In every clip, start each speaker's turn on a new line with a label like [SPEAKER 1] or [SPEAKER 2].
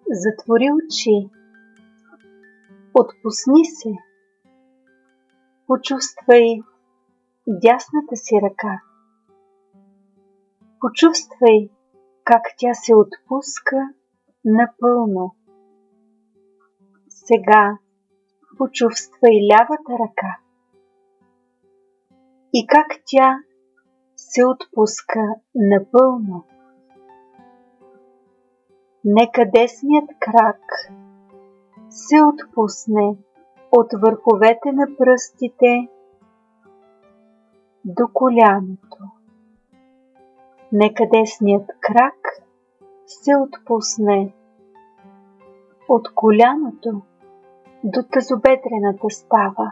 [SPEAKER 1] Затвори очи, отпусни се, почувствай дясната си ръка. Почувствай как тя се отпуска напълно. Сега почувствай лявата ръка и как тя се отпуска напълно. Нека десният крак се отпусне от върховете на пръстите до коляното. Нека десният крак се отпусне от коляното до тазобедрената става.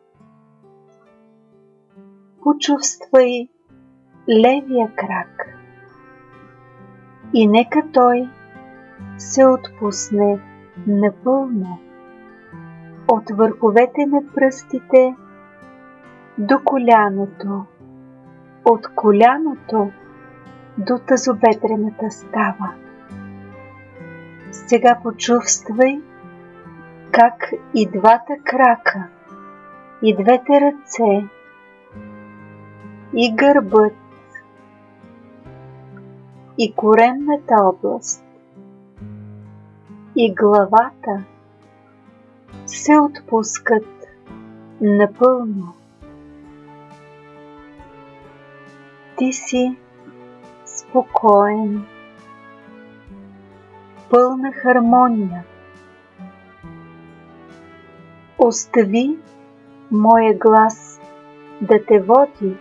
[SPEAKER 1] Почувствай левия крак и нека той се отпусне напълно от върховете на пръстите до коляното, от коляното до тазобедрената става. Сега почувствай как и двата крака, и двете ръце, и гърбът, и коремната област, и главата се отпускат напълно. Ти си спокоен, пълна хармония. Остави моя глас да те води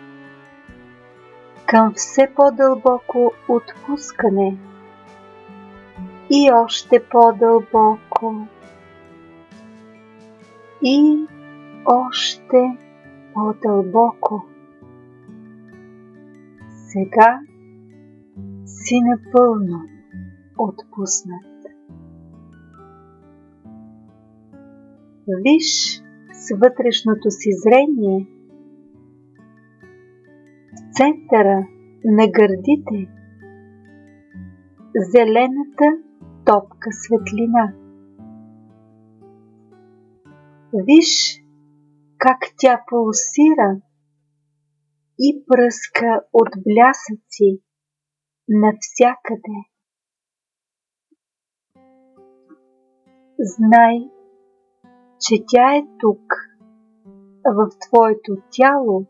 [SPEAKER 1] към все по-дълбоко отпускане и още по-дълбоко и още по-дълбоко. Сега си напълно отпуснат. Виж с вътрешното си зрение в центъра на гърдите зелената топка светлина. Виж как тя пулсира и пръска от блясъци навсякъде. Знай, че тя е тук, в твоето тяло,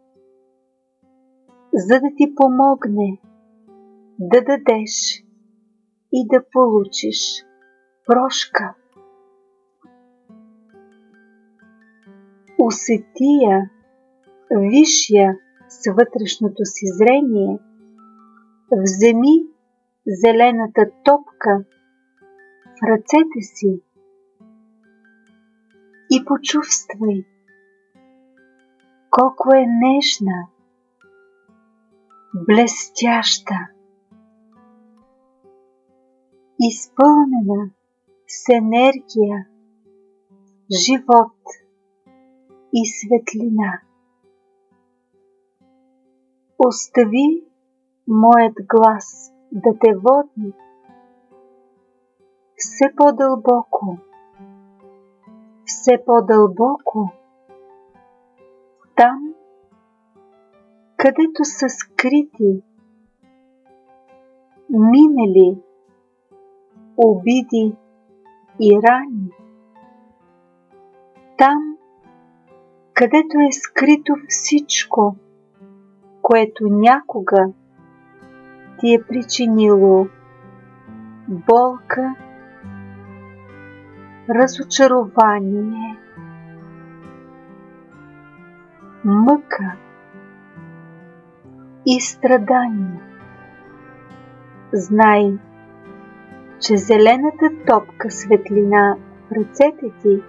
[SPEAKER 1] за да ти помогне да дадеш и да получиш прошка. Усети я, виж я с вътрешното си зрение, вземи зелената топка в ръцете си и почувствай колко е нежна, блестяща, изпълнена с енергия, живот и светлина. Остави моят глас да те води все по-дълбоко, все по-дълбоко, там, където са скрити минали обиди и рани, там, където е скрито всичко, което някога ти е причинило болка, разочарование, мъка и страдание. Знай, че зелената топка светлина в ръцете ти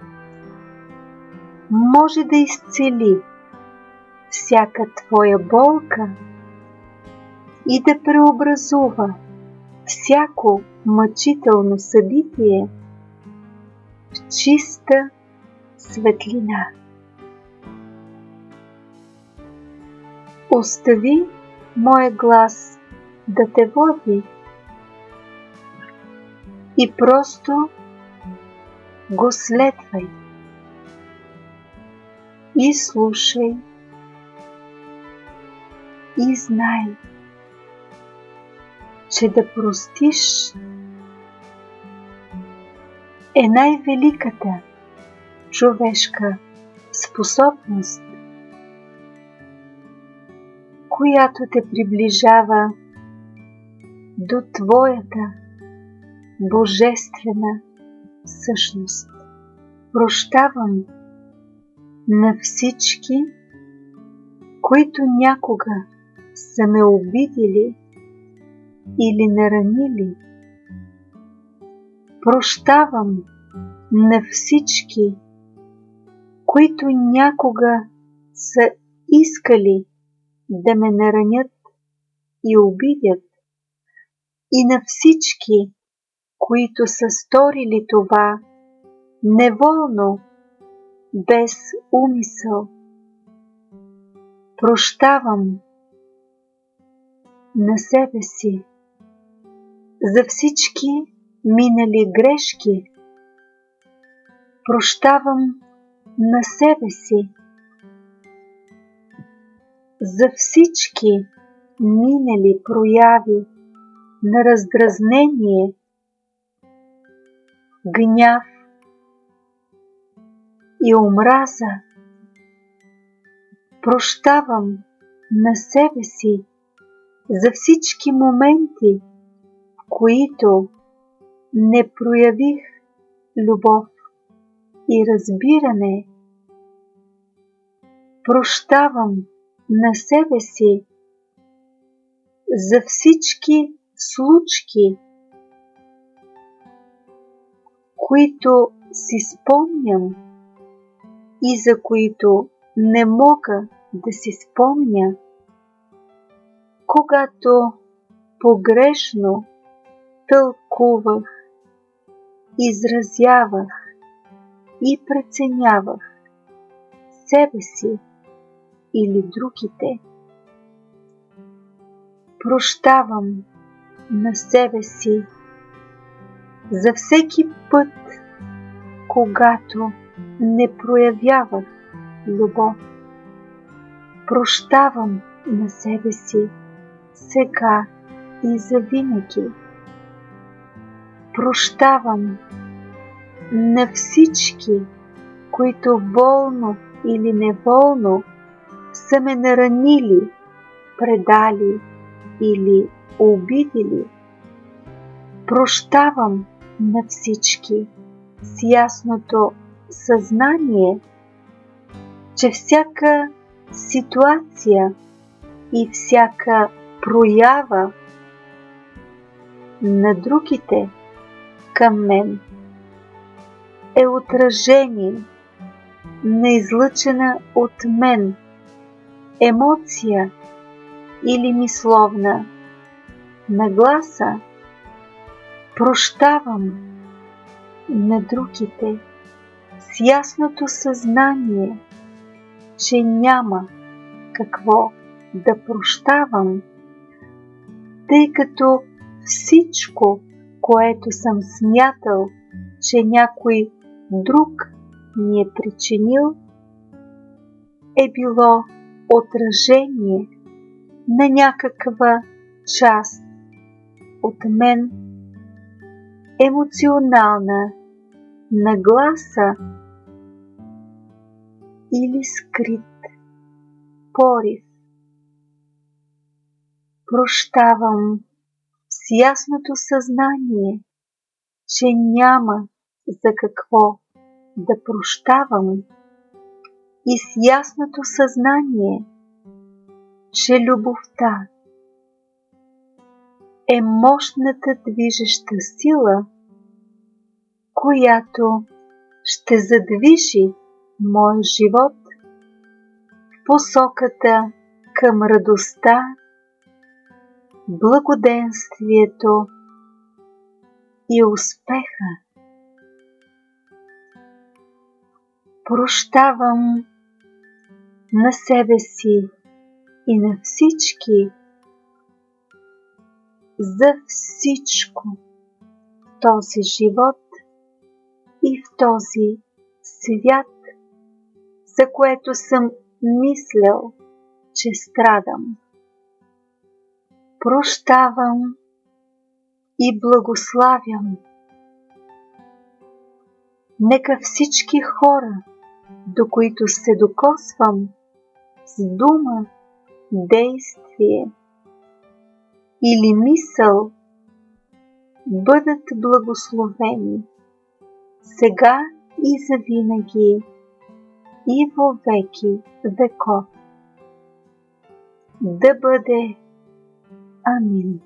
[SPEAKER 1] може да изцели всяка твоя болка и да преобразува всяко мъчително събитие в чиста светлина. Остави моя глас да те води и просто го следвай и слушай и знай, че да простиш е най-великата човешка способност, която те приближава до твоята божествена същност. Прощавам на всички, които някога са ме обидели или наранили. Прощавам на всички, които някога са искали да ме наранят и обидят, и на всички, които са сторили това неволно, без умисъл. Прощавам на себе си за всички минали грешки. Прощавам на себе си за всички минали прояви на раздразнение, гняв и омраза. Прощавам на себе си за всички моменти, в които не проявих любов и разбиране. Прощавам на себе си за всички случки, които си спомням и за които не мога да си спомня, когато погрешно тълкувах, изразявах и преценявах себе си или другите. Прощавам на себе си за всеки път, когато не проявявах любов. Прощавам на себе си сега и завинаги. Прощавам на всички, които волно или неволно са ме наранили, предали или обидели. Прощавам на всички с ясното съзнание, че всяка ситуация и всяка проява на другите към мен е отражение на излъчена от мен емоция или мисловна нагласа. Прощавам на другите с ясното съзнание, че няма какво да прощавам, тъй като всичко, което съм смятал, че някой друг ми е причинил, е било отражение на някаква част от мен, емоционална нагласа или скрит порив. Прощавам с ясното съзнание, че няма за какво да прощавам, и с ясното съзнание, че любовта е мощната движеща сила, която ще задвижи моя живот в посоката към радостта, благоденствието и успеха. Прощавам на себе си и на всички за всичко този живот и в този свят, за което съм мислял, че страдам. Прощавам и благославям. Нека всички хора, до които се докосвам с дума, действие или мисъл, бъдат благословени сега и завинаги и во веки веков. Да бъде. Амин.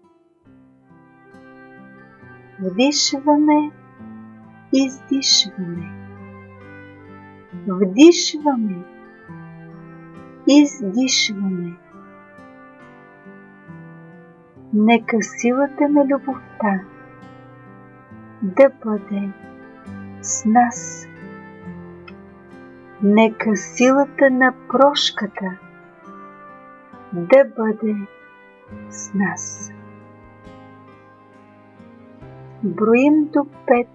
[SPEAKER 1] Вдишваме, издишваме. Вдишваме, издишваме. Нека силата на любовта да бъде с нас. Нека силата на прошката да бъде с нас. Броим до 5,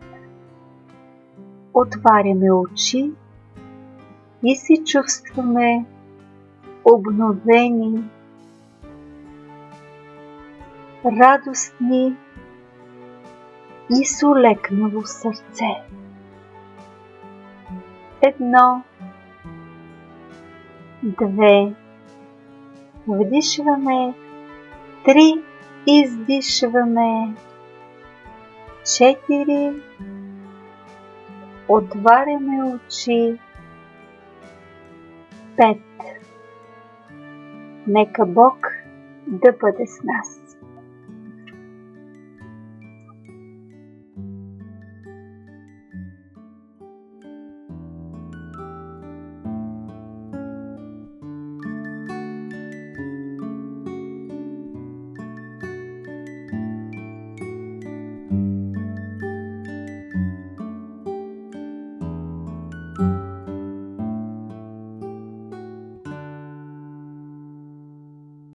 [SPEAKER 1] отваряме очи и се чувстваме обновени, радостни и с улекнало сърце. 1, 2, вдишваме, 3, издишваме, 4, отваряме очи, 5. Нека Бог да бъде с нас.